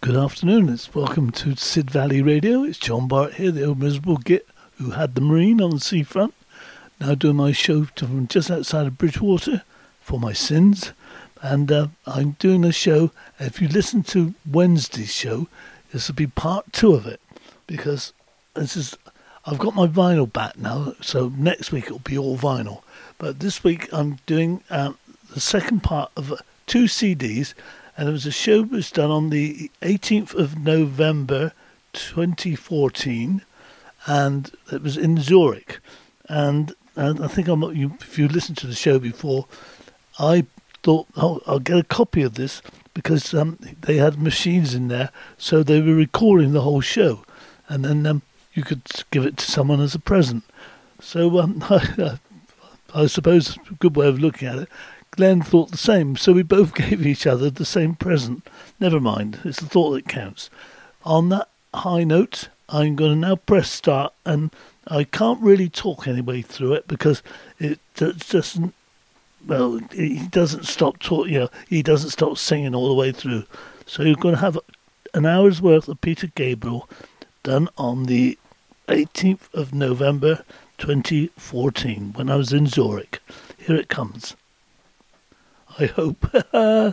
Good afternoon, it's welcome to Sid Valley Radio. It's John Barrett here, the old miserable git who had the marine on the seafront. Now doing my show from just outside of Bridgewater for my sins. And I'm doing a show, if you listen to Wednesday's show, this will be part 2 of it. Because I've got my vinyl back now, so next week it'll be all vinyl. But this week I'm doing the second part of 2 CDs. And there was a show that was done on the 18th of November 2014, and it was in Zurich. And I think if you listened to the show before, I thought, I'll get a copy of this because they had machines in there, so they were recording the whole show. And then you could give it to someone as a present. So I suppose a good way of looking at it, Glenn thought the same, so we both gave each other the same present. Never mind, it's the thought that counts. On that high note, I'm going to now press start, and I can't really talk any way through it because it doesn't. Well, he doesn't stop talking. He doesn't stop singing all the way through. So you're going to have an hour's worth of Peter Gabriel done on the 18th of November 2014 when I was in Zurich. Here it comes. I hope. Yeah,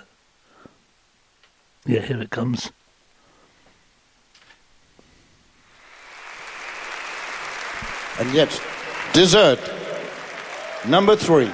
here it comes. And yet, dessert, number 3.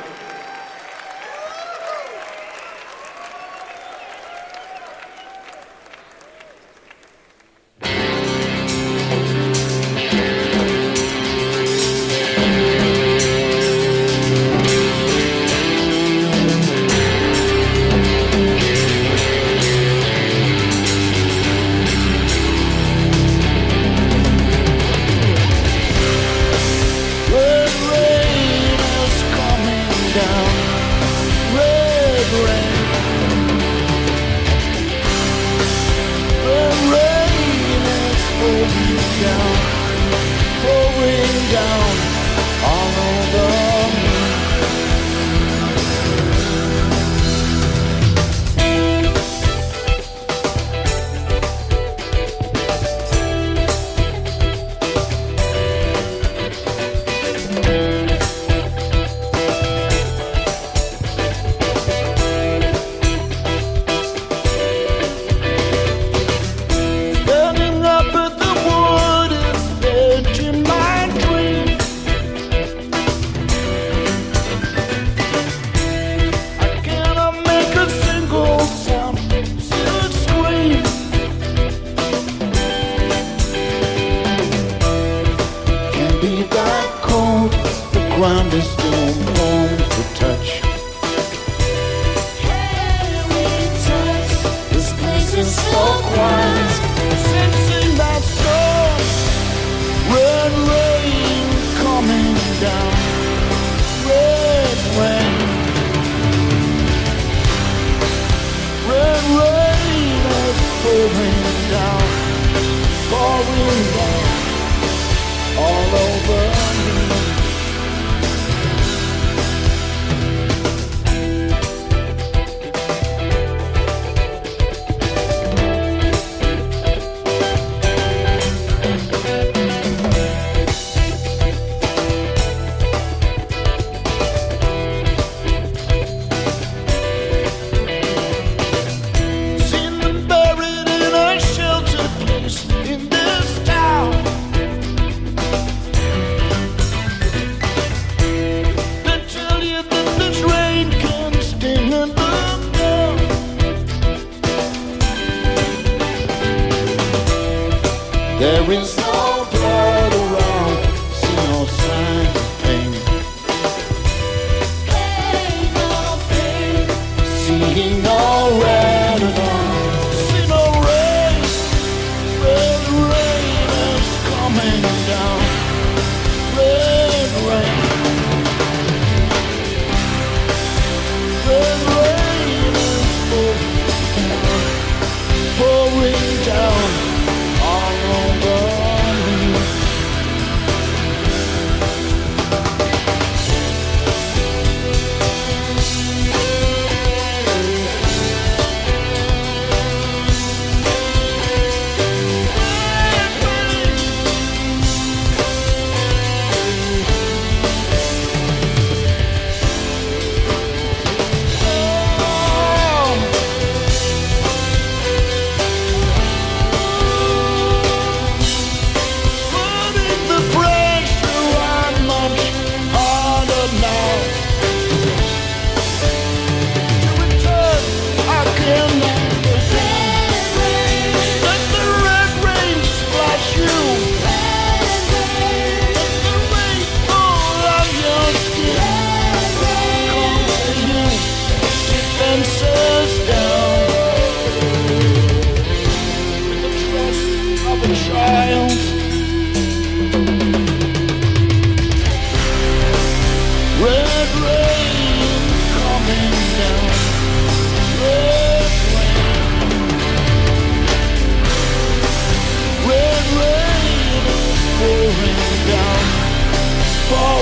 Pouring down all over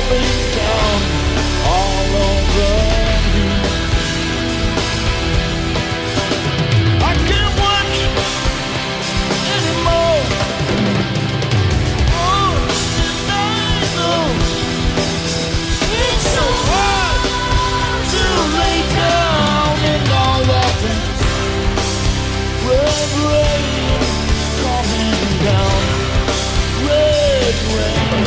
falling down all over me. I can't watch anymore. Oh, tonight, oh, it's so hard to lay down in all of this red rain coming down. Red rain.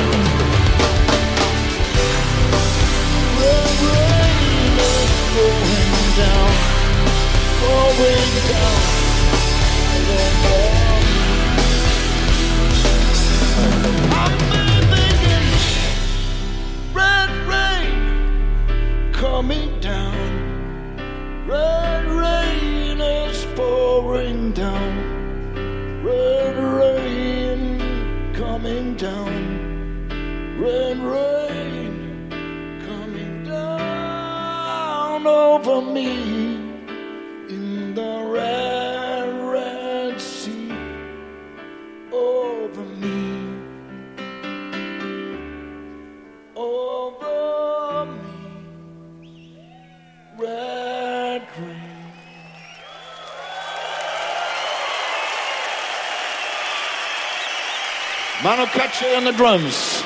Red rain is going down, going down. I'm thinking red rain coming down. Red rain is pouring down. Red rain coming down. Red rain coming down over me in the red, red sea over me, over me, red rain. Manu Katché on the drums.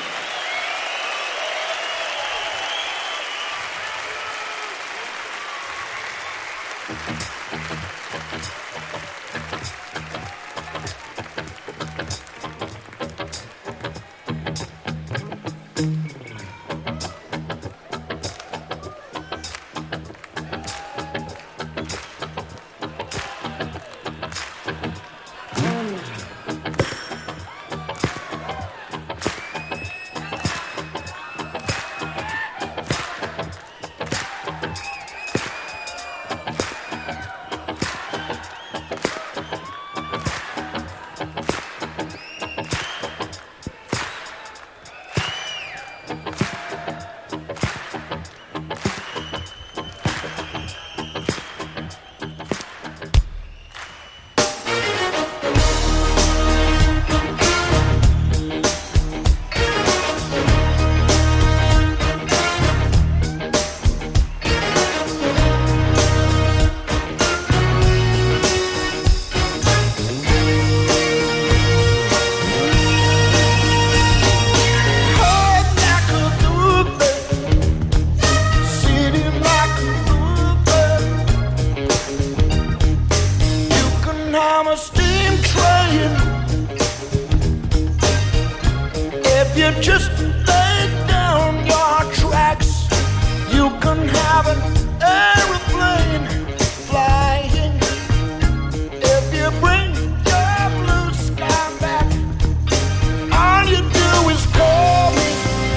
Just lay down your tracks. You can have an aeroplane flying if you bring your blue sky back. All you do is call me.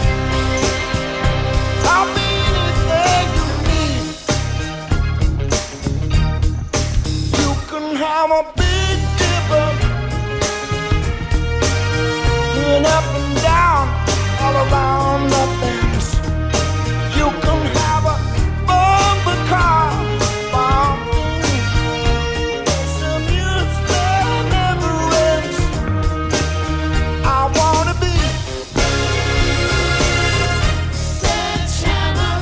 I'll be anything you need. You can have a big dipper and up and down all around the fence. You can have a bumper car, some use that never ends. I wanna be sledgehammer.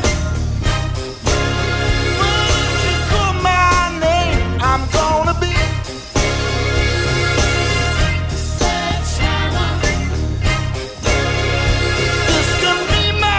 When you call my name, I'm gonna be sledgehammer. This can be my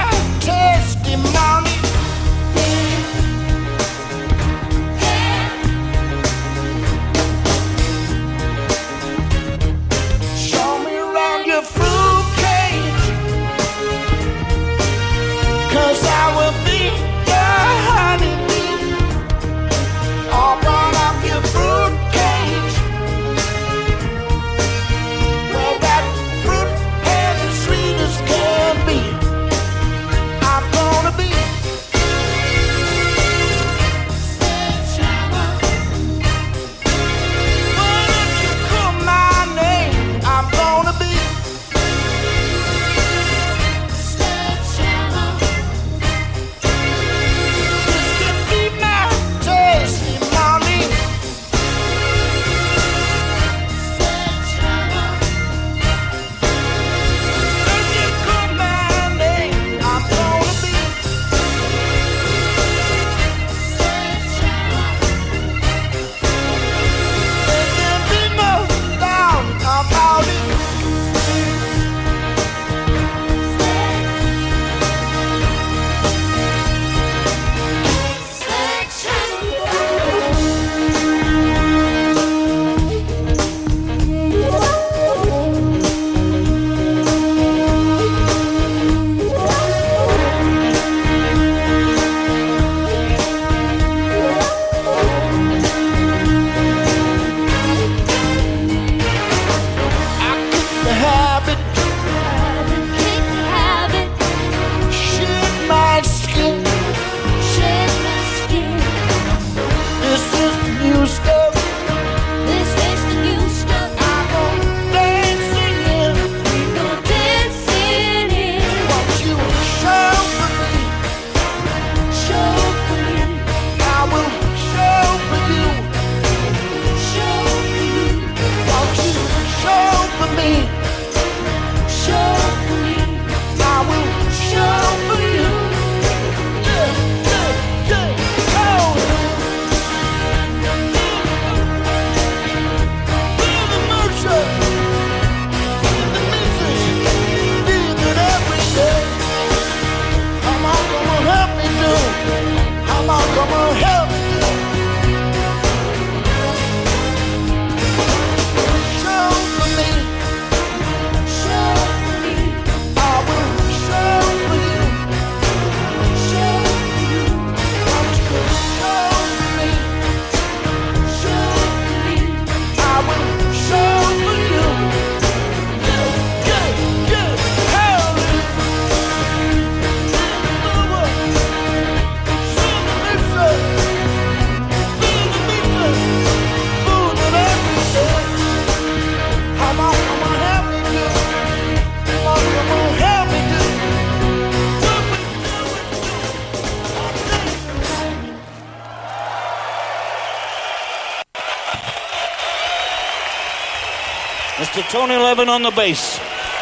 Mr. Tony Levin on the bass.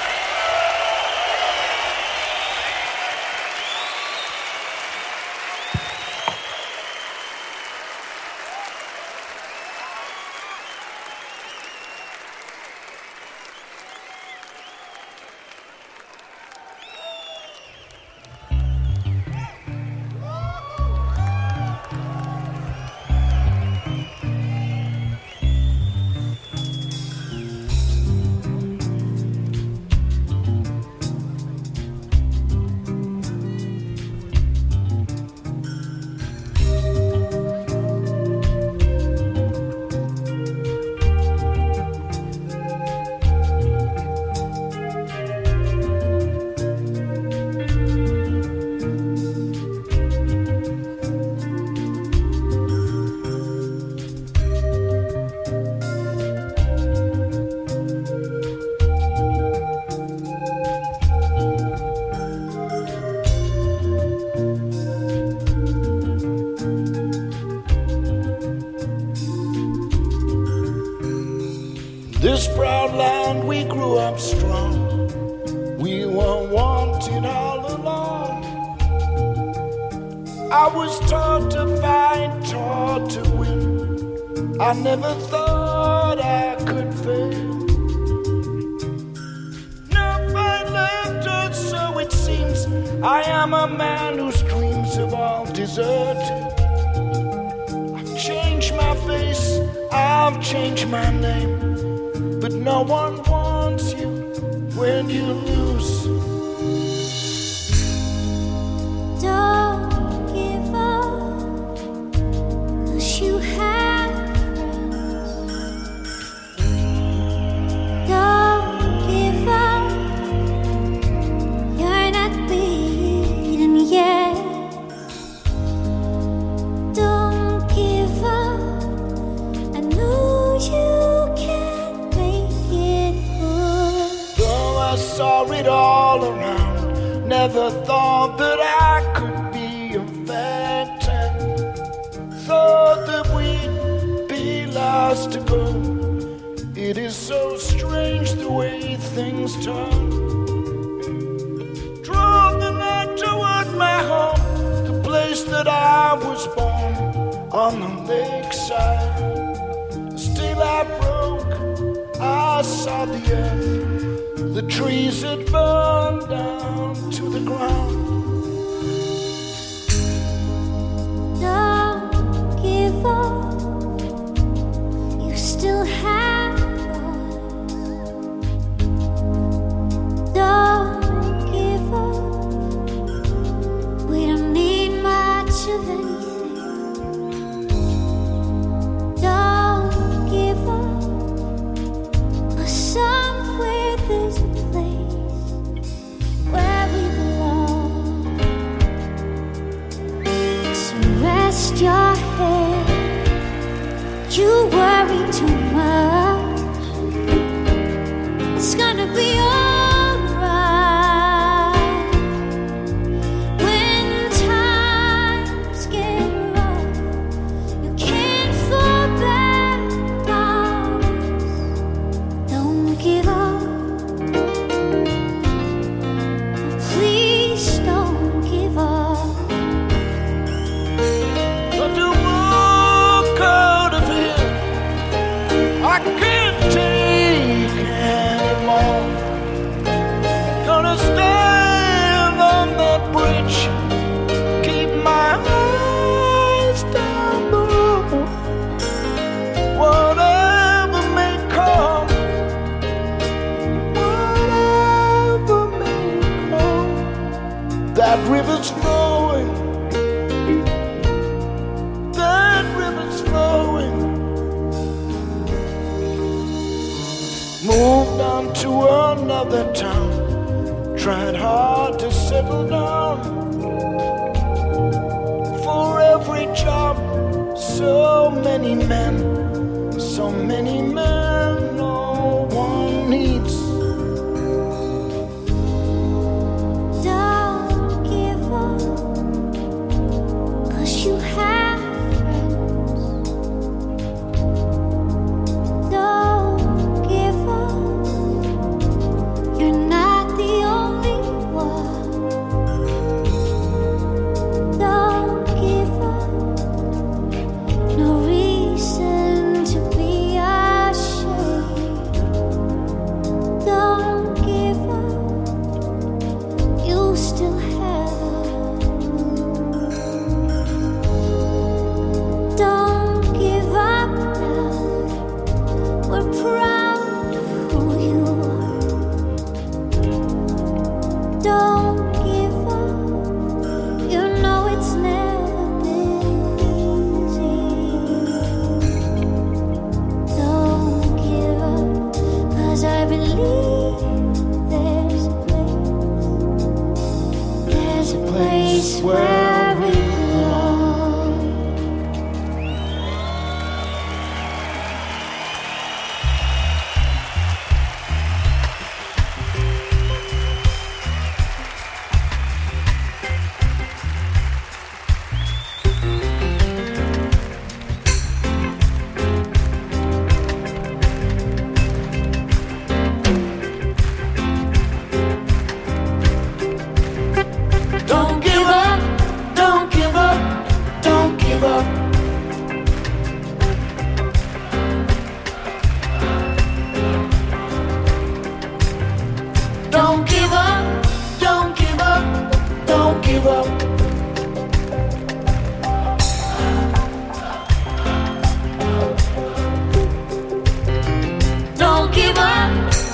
This proud land we grew up strong. We were wanted all along. I was taught to fight, taught to win. I never thought I could fail. Now I left us, so it seems I am a man whose dreams have all deserted. I've changed my face, I've changed my name, but no one wants you when you lose. Don't give up, 'cause you have friends. Don't give up, you're not beaten yet. Don't give up, I know you can make it good. Though I saw it all around, never thought that I could be a factor. Thought that we'd be lost to go. It is so strange the way things turn. Drove the night toward my home, the place that I was born, on the lakeside. Still I broke, I saw the earth, the trees had burned down to the ground. Don't give up, you still have us. Don't give up, we don't need much of anything. Don't give up, 'cause somewhere there's a place where we belong. So rest your head, you worry too much. It's gonna be alright. When times get rough, you can't fall back on us. Don't give up, please don't give up. But to walk out of here, I can't take anymore. Gonna stand on that bridge, keep my eyes down below. Whatever may come, whatever may come, that river's flowing. That river's flowing. Moved on to another town, tried hard to settle down. For every job, so many men, no one needs. Don't give up, 'cause you have friends. Don't give up,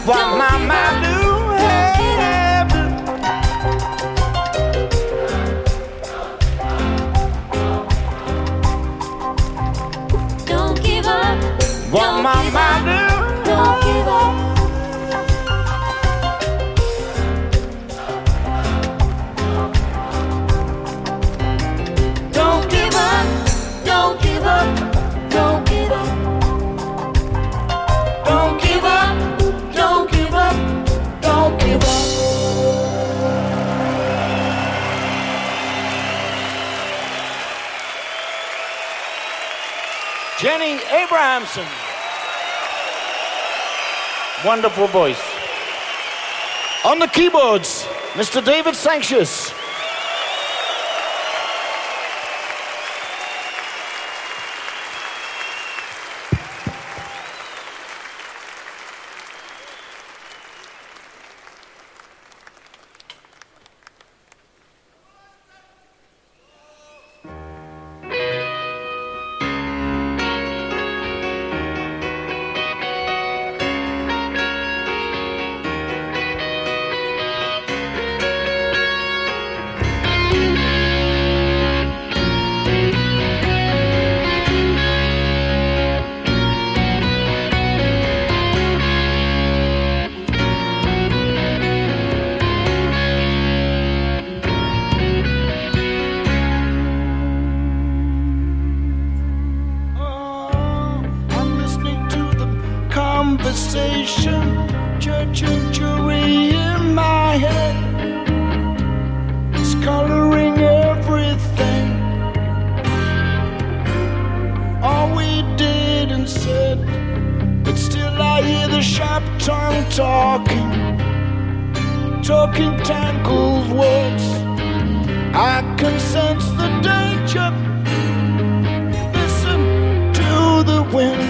What mama do? Don't give up. What mama do? Don't give up. Don't give up. Don't give up. Don't give up. Don't give up. Don't give up. Don't give up. Jenny Abrahamson. Wonderful voice. On the keyboards, Mr. David Sanctious. Conversation, judge and jury in my head. It's coloring everything. All we did and said, but still I hear the sharp tongue talking tangled words. I can sense the danger. Listen to the wind.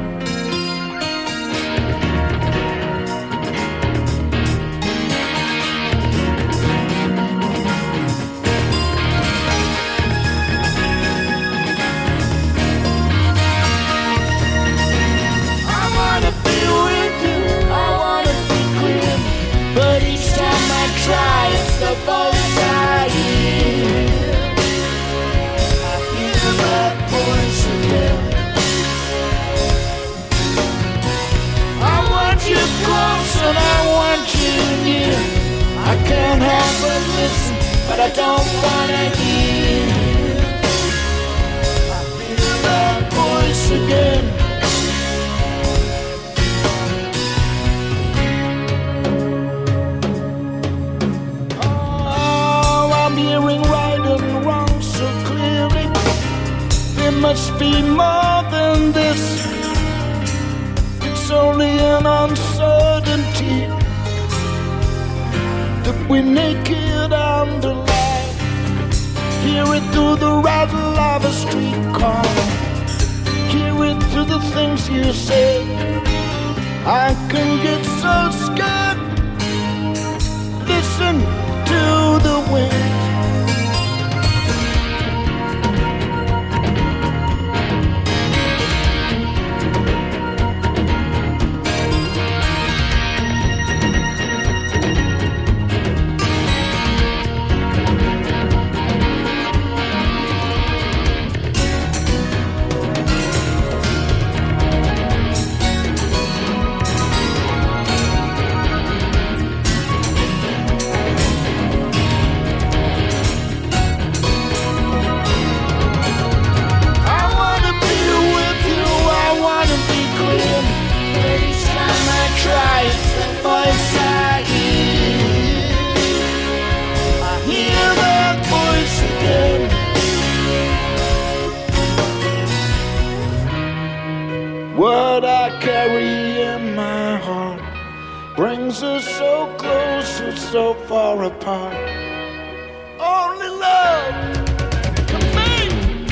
Try, it's the voice I hear. I hear that voice again. I want you close and I want you near. I can't help but listen, but I don't wanna hear. I hear that voice again. Must be more than this. It's only an uncertainty that we're naked and alive. Hear it through the rattle of a streetcar. Hear it through the things you say. I can get so scared. Listen to the wind. What I carry in my heart brings us so close or so far apart. Only love can make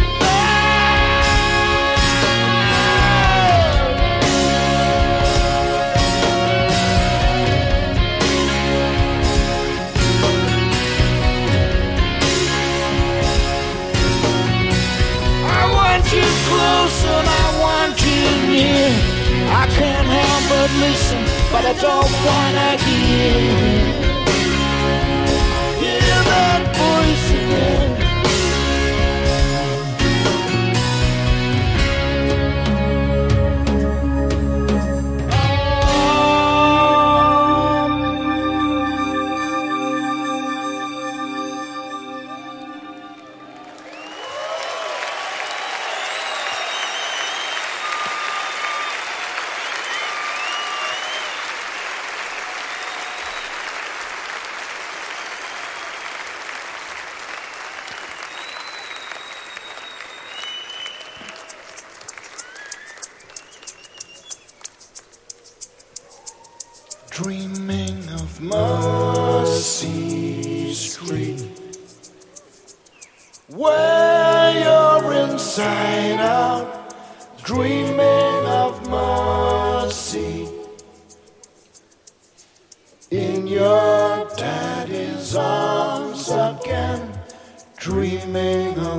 I want you close and I want you near. I can't help but listen, but I don't wanna hear that voice again. Dreaming of Mercy Street, where you're inside out, dreaming of mercy in your daddy's arms again, dreaming of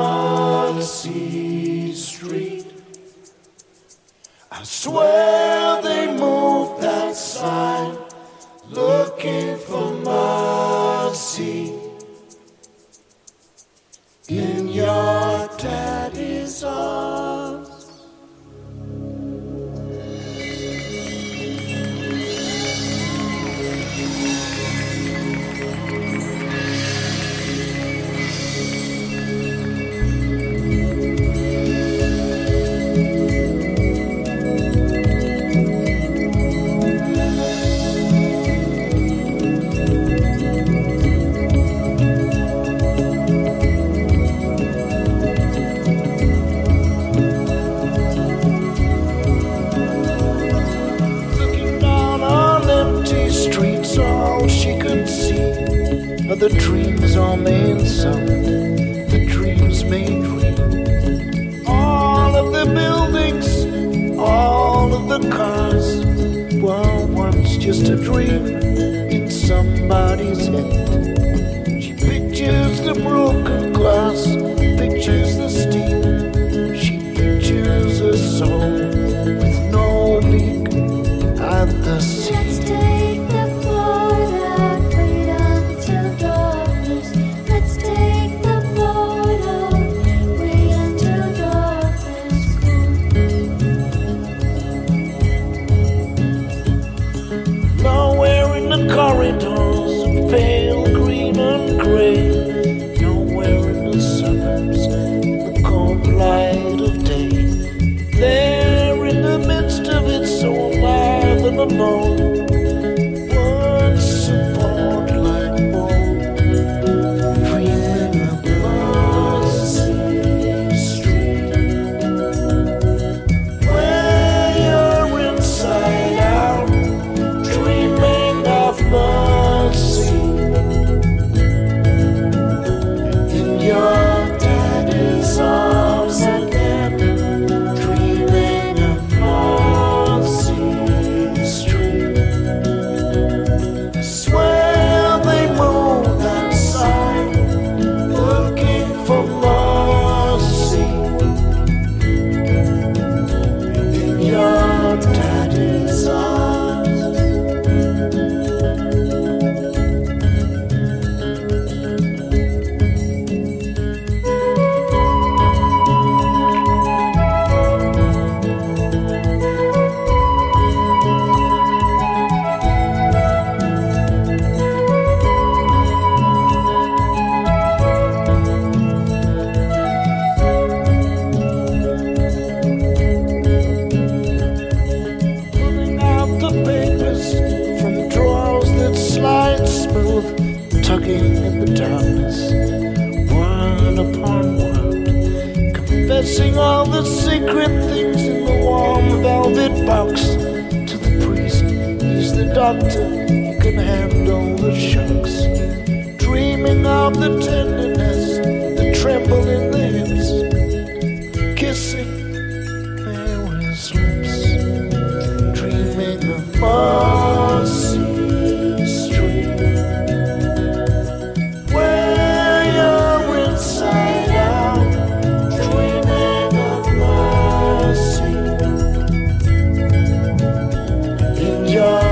Mercy Street. I swear they moved that sign, looking for mercy in your daddy's arms. The dreams all made some, the dreams made real. All of the buildings, all of the cars were once just a dream in somebody's head. She pictures the broken glass, pictures the steam. She pictures a soul with no leak at the sea. Let's take the boat out, freedom to darkness. Let's take the boat out, way into darkness. Nowhere in the corridors of pale green and grey, nowhere in the suburbs, the cold light of day. There in the midst of it, so alive and alone, once upon like mold, dreaming of Mercy Street, where you're inside out, dreaming of mercy in your daddy's arms again, dreaming of Mercy Street. I swear they moved that sign, looking for mercy in your daddy's arms. Pulling out the papers from drawers that slide smooth, tugging in the darkness, one upon one, confessing all the secret things in the warm velvet box to the priest. He's the doctor, he can handle the shocks, dreaming of the tenderness, the tremble in the hips, kissing Mary's lips, dreaming of Mercy Street, where you're inside out, dreaming of mercy in your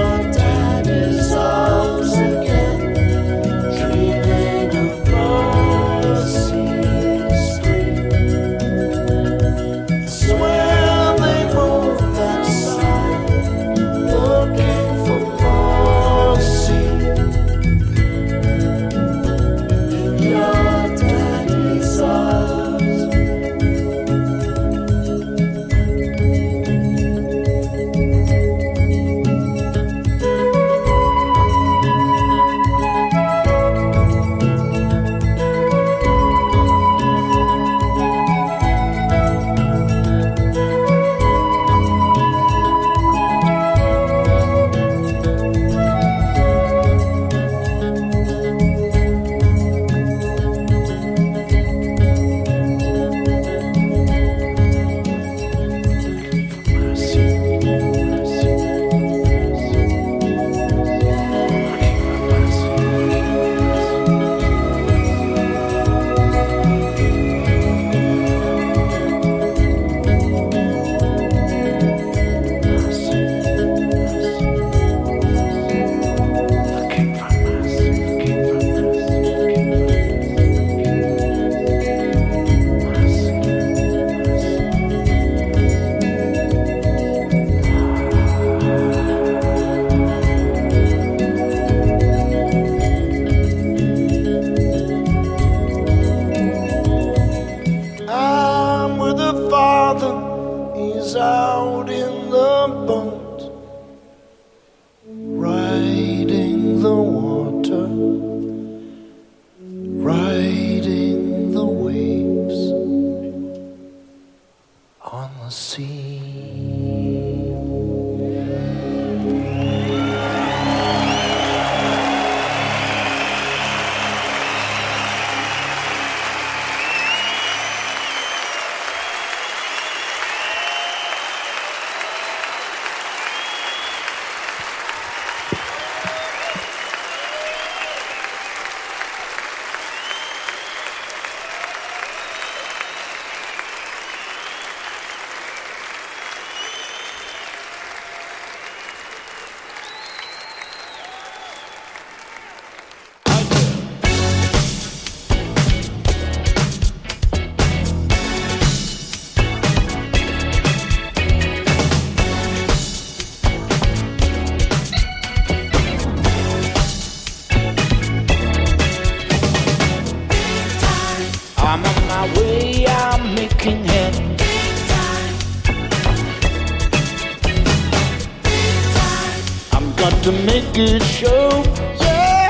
got to make it show. Yeah.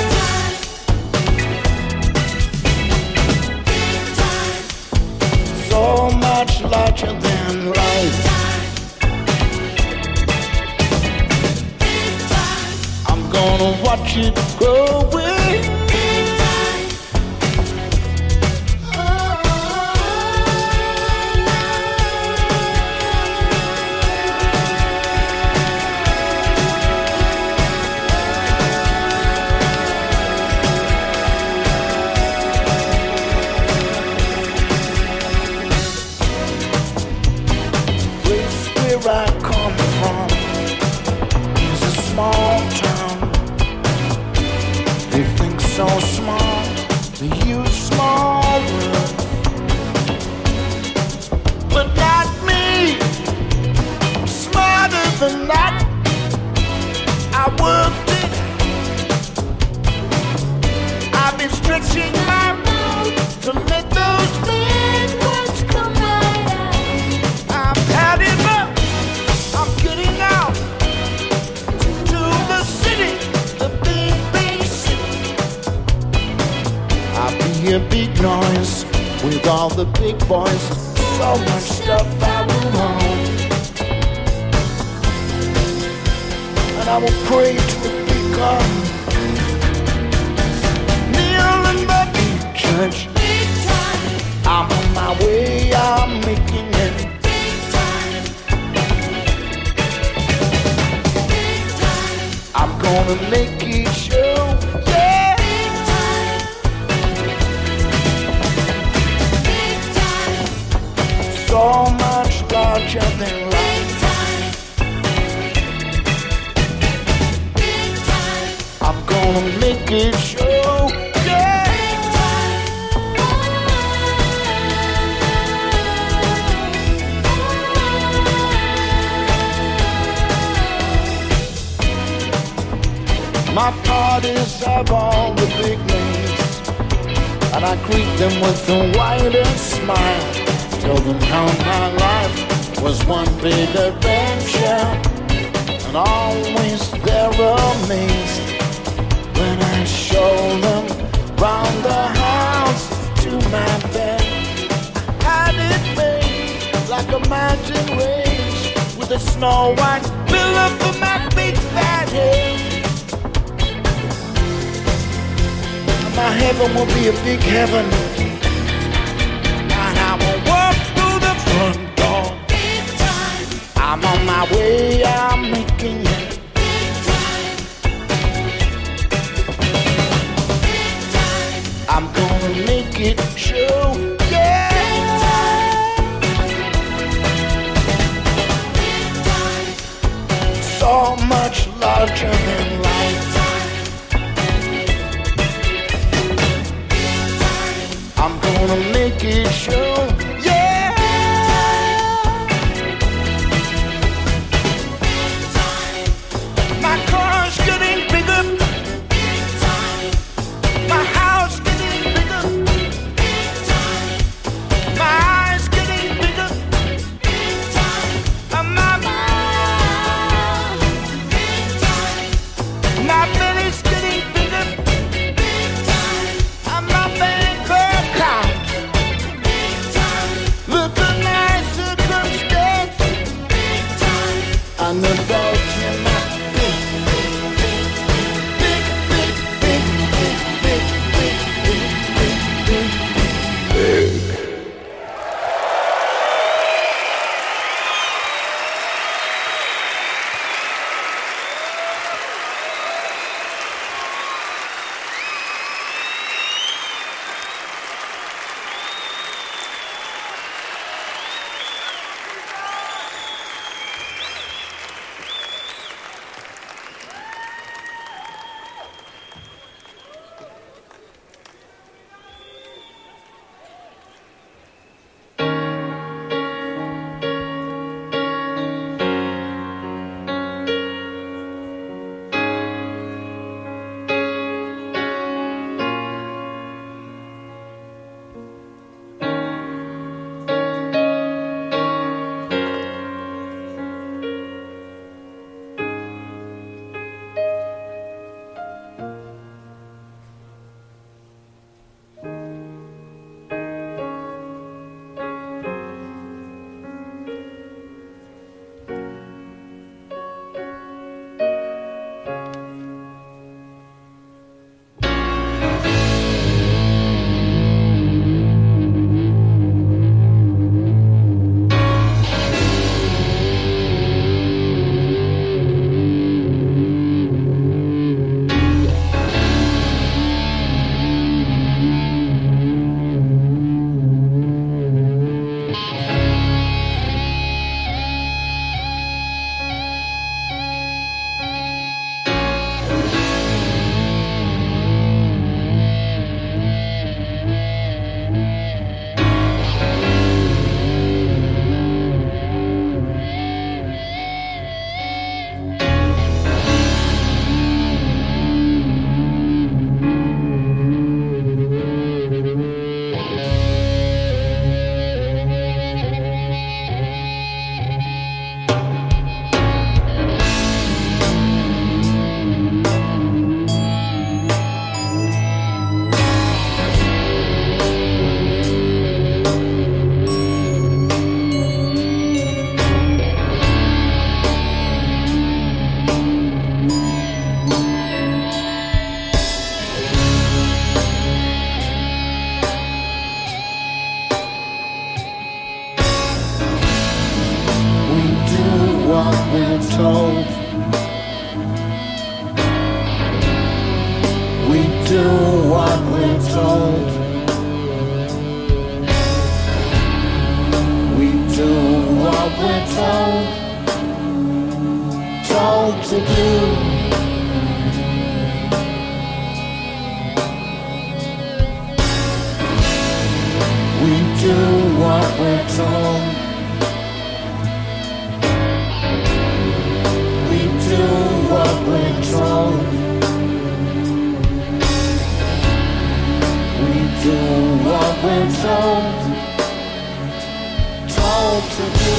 So much larger than life. I'm gonna watch it grow away. Where I come from is a small town. They think so small, they use small words, but not me. I'm smarter than that. I worked it. I've been stretching my mouth to let those big words come right out. I've had enough. I'm getting out to the city, the big, big city. I'll be a big noise with all the big boys. So much stuff I will own. And I will pray to a big God. Kneel in the big church. Big time. I'm on my way, I'm making it. I'm gonna make it show, yeah. Big time. Big time. So much larger than life. Big time. I'm gonna make it show, yeah. Big time. My parties have all the big names, and I greet them with the widest smile. Tell them how my life was one big adventure, and always they're amazed when I show them round the house to my bed. I had it made like a mountain range with a snow white pillow for my big fat head. My heaven will be a big heaven, and I will walk through the front door. Big time. I'm on my way, I'm making it. Big time. Big time. I'm gonna make it show, yeah. Big time. Big time. So much larger than life. I'm gonna make it show, yeah. My car's getting bigger. My house getting bigger. My eyes getting bigger. And my mouth, my belly's getting bigger. And my bank account looking nice circumstance. And the Belgian big, big, big, big, big, big, big, big, big, big, big. do what we're told. We do what we're told. Told to do. We do what we're told. We do what we're told. We do what we're told. Told to do.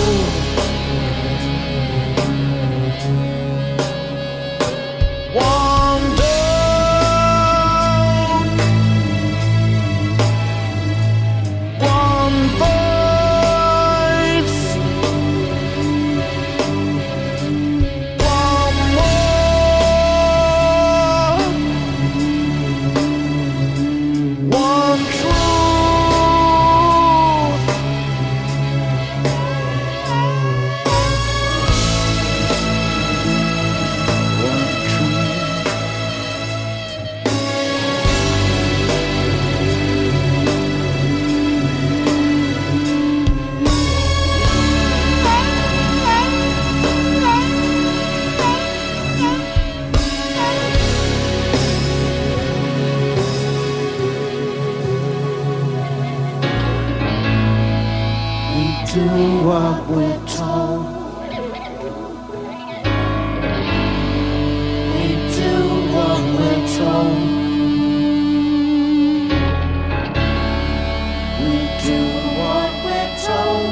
One down, one voice, one more, one truth. One truth. We do what we're told. We do what we're told. We do what we're told.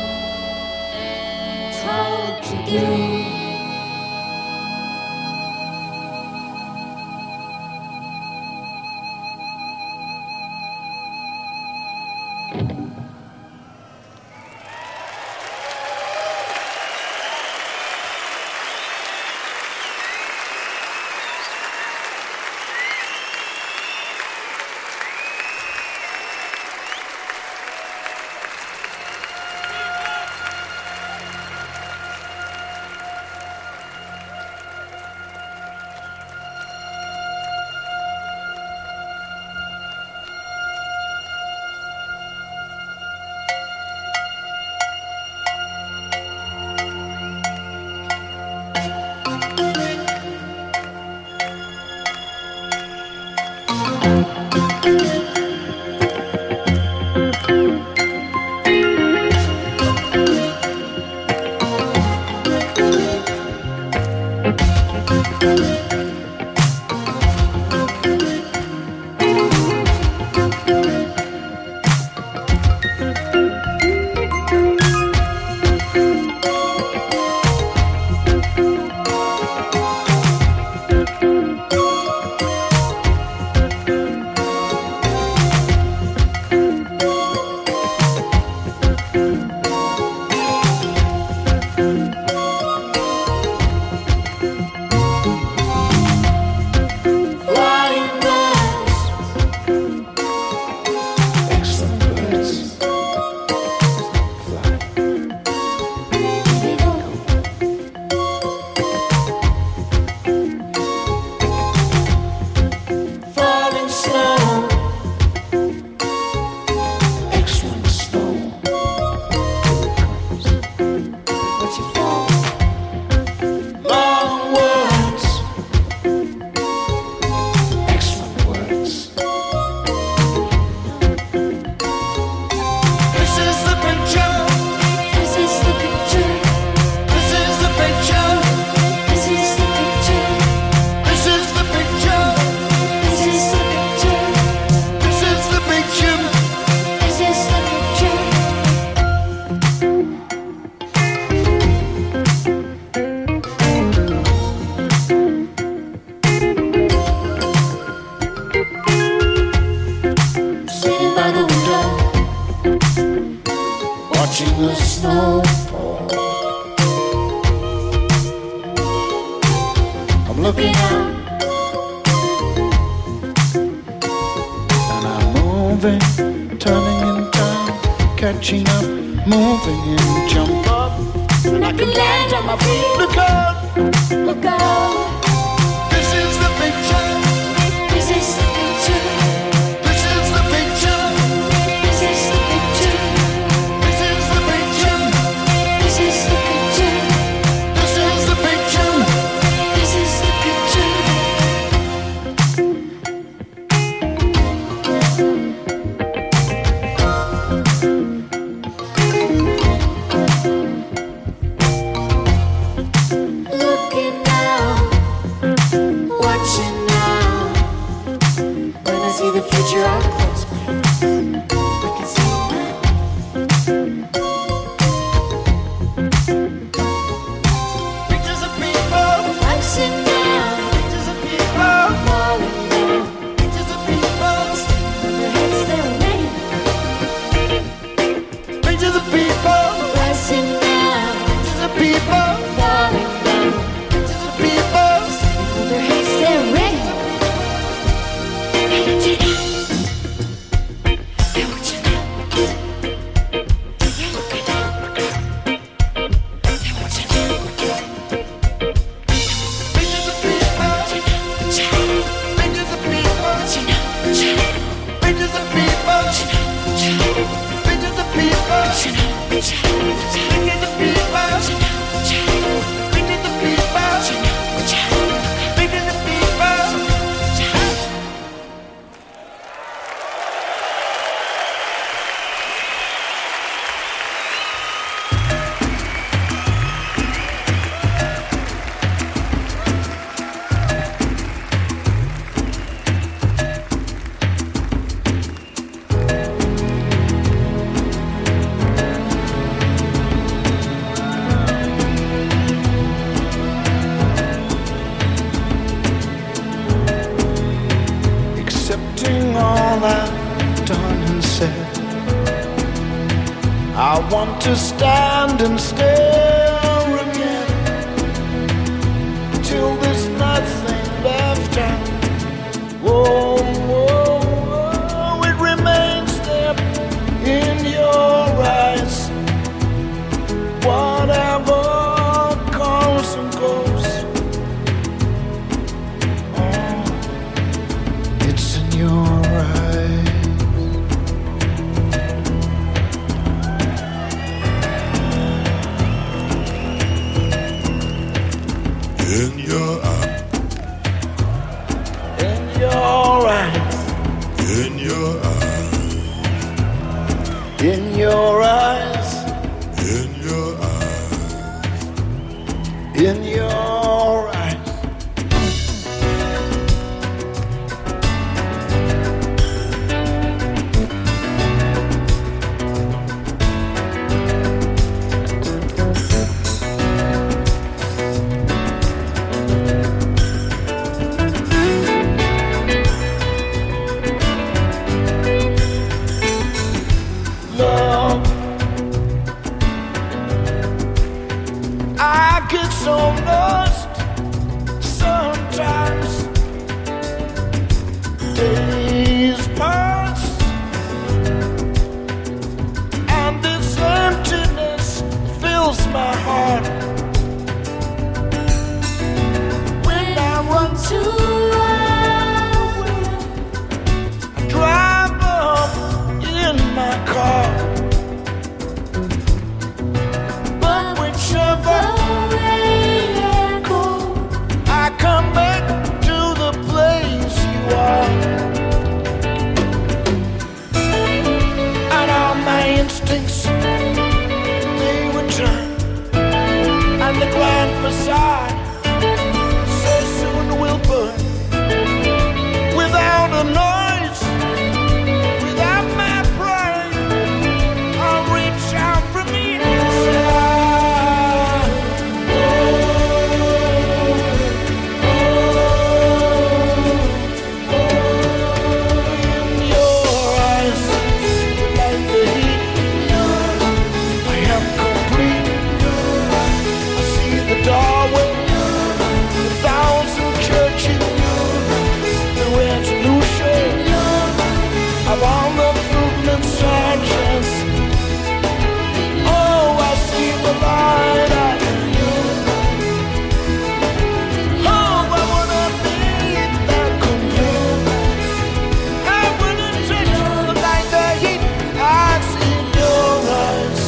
Told to do. Flying birds, excellent birds. Fly. Falling snow, excellent snow. What you fall? Long words, excellent words. This is the picture. This is the picture. This is the picture. This is the picture. This is the picture. This is the picture. This is the picture. This is the picture. Sitting by the window, Watching the snow fall. I'm looking out and I'm moving, turning in time, catching up, moving and jump up. and I can land on my feet. Look out! Look out. This is the picture. This is the picture. all I've done and said. I want to stand and stare again till there's nothing left out. Whoa, whoa, whoa, it remains there in your eyes. Whatever comes and goes, oh, it's in your eyes. In your eyes. In your eyes. In your eyes. In your eyes. In your eyes. In your eyes. Love, I get so lost sometimes. Days pass and this emptiness fills my heart. When I run to I drive up in my car, but whichever I come back to the place you are, and all my instincts they return, and the grand facade so soon will burn without a noise, without my pride. I'll reach out from inside. In your eyes, like the heat, I am complete. I see the doorway, a thousand churches, the resolution of all the movement sergeants. Oh, I see the light out in you. Oh, I wanna be that commune. I wanna touch you like the heat I see in your eyes.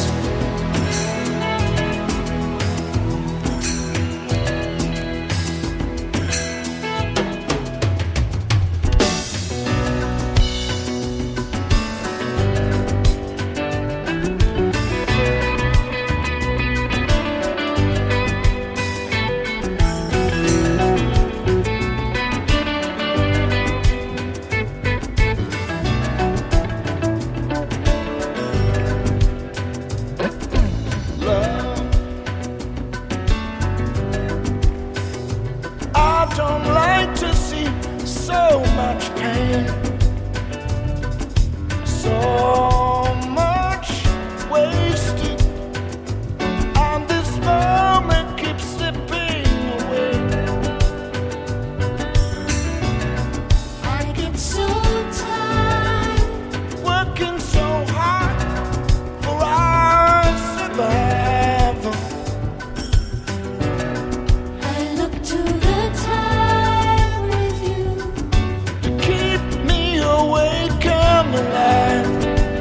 Love, I don't like to see so much pain, so much wasted, and this moment keeps slipping away. I get so tired. Working so hard for our survival. I look to the time with you. To keep me awake and alive,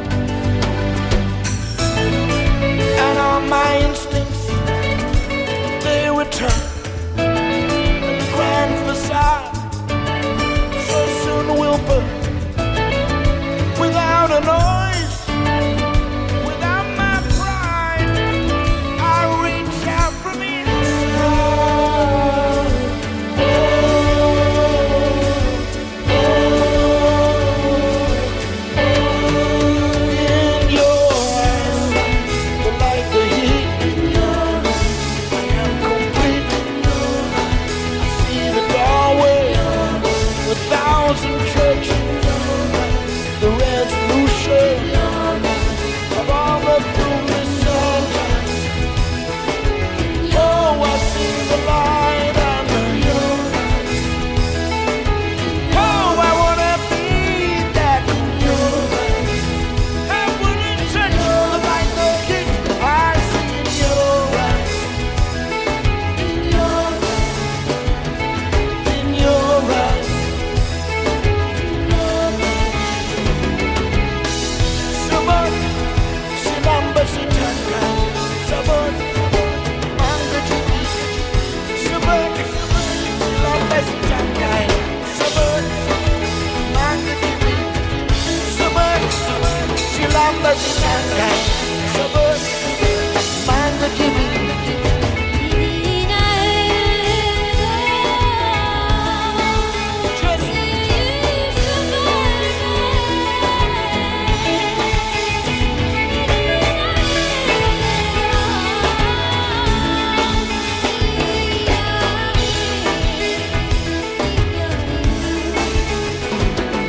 and all my instincts they return, and the grand facade so soon will burn without a noise, without my pride. I reach out from inside.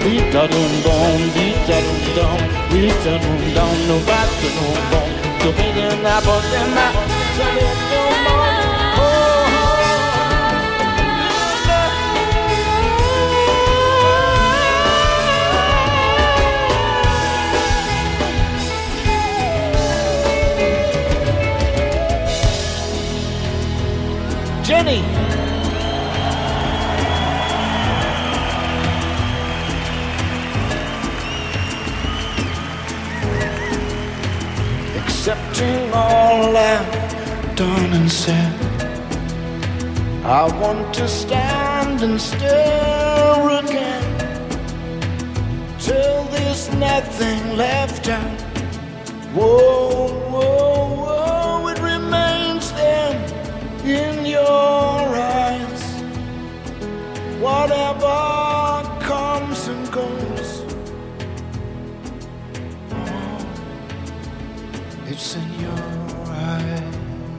dee-da-dum-dum, dee-da-dum-dum, dee-da-dum-dum, no-ba-da-dum-dum. So big and apple in my Jenny. Accepting all I've done and said, I want to stand and stare again till there's nothing left out. Whoa, whoa, whoa, it remains there in your eyes. Whatever comes and goes, oh, it's in your eyes.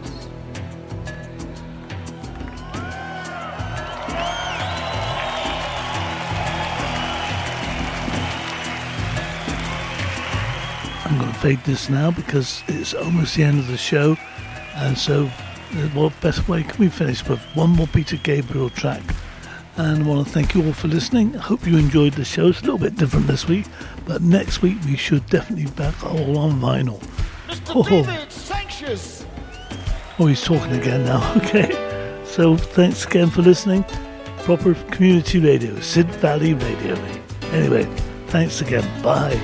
I'm going to fade this now because it's almost the end of the show, and so what best way can we finish with one more Peter Gabriel track? And I want to thank you all for listening. I hope you enjoyed the show. It's a little bit different this week, but next week we should definitely be back all on vinyl. Mr. David Sanchez. Oh, he's talking again now. Okay. So thanks again for listening. Proper community radio, Sid Valley Radio. Anyway, thanks again. Bye.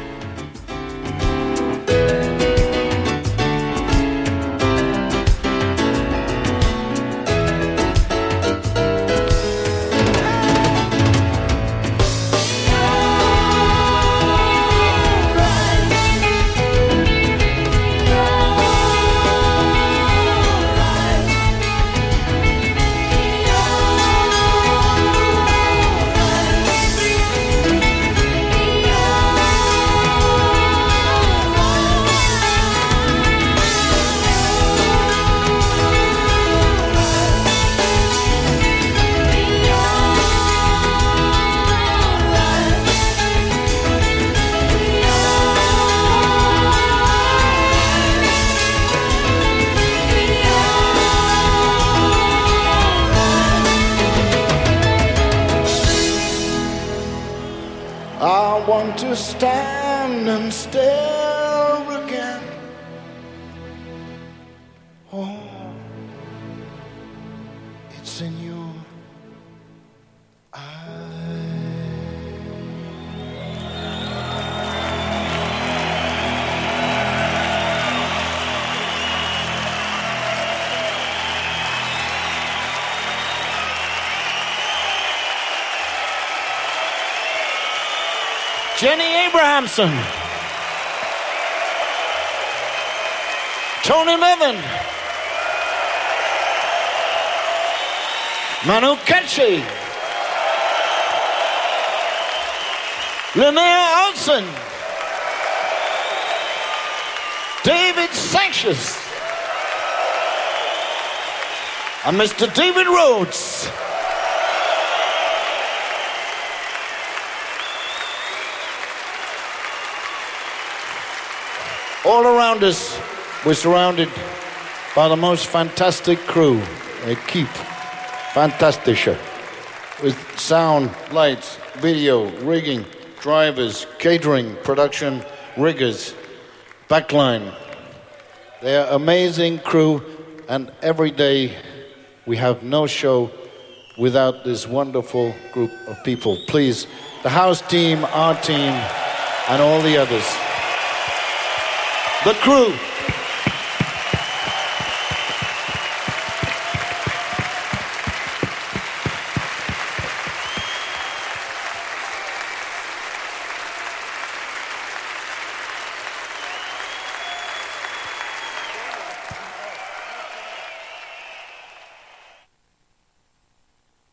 To stand and stare again. Oh, it's in your Jenny Abrahamson, Tony Levin, Manu Katché, Linnea Olsen, David Sanchez, and Mr. David Rhodes. All around us, we're surrounded by the most fantastic crew. Keep fantastische. With sound, lights, video, rigging, drivers, catering, production, riggers, backline. They are amazing crew, and every day we have no show without this wonderful group of people. Please, the house team, our team, and all the others. The crew.